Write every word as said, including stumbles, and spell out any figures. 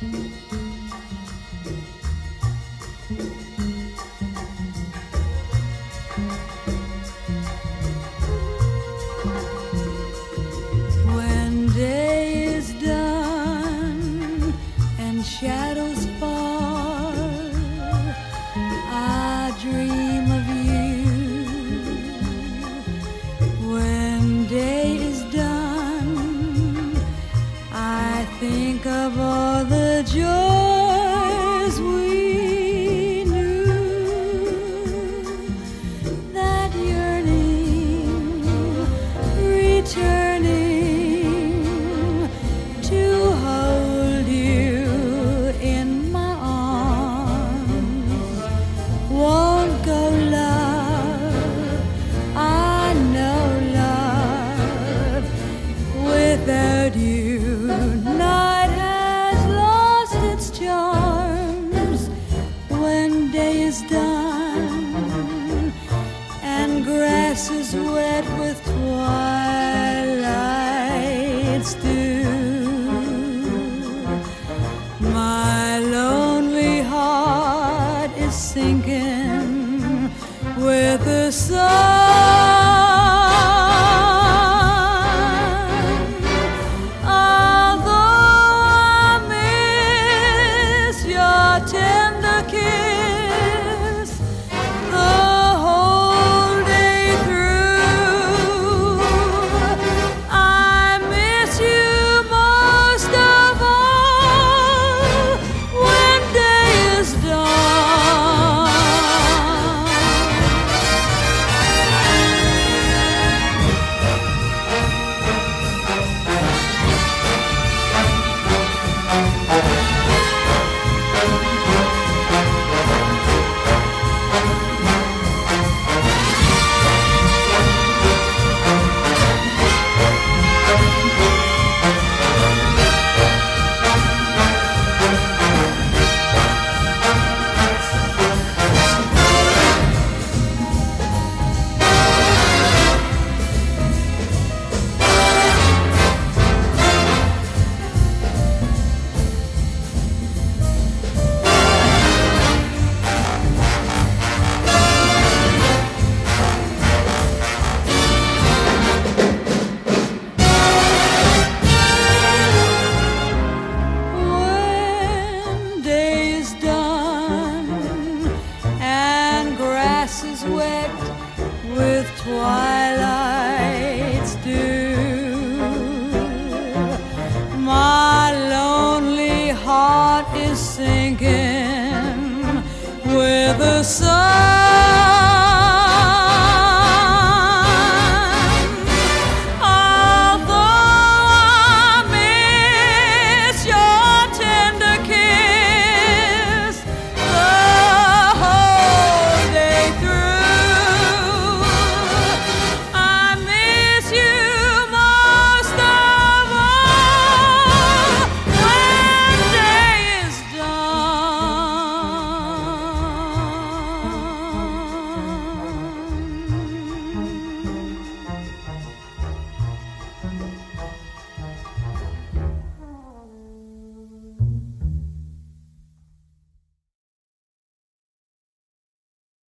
When day is done and shadows fall, I dream of you. When day is done, I think of all the joys we knew. That yearning, returning to hold you in my arms. Won't go, love, I know, love, without you. Night has lost its charms when day is done and grass is wet with twilight's dew. My lonely heart is sinking with the sun. Tender kiss the whole day through. I miss you most of all when day is done. Is wet with twilight's dew. My lonely heart is sinking with the sun.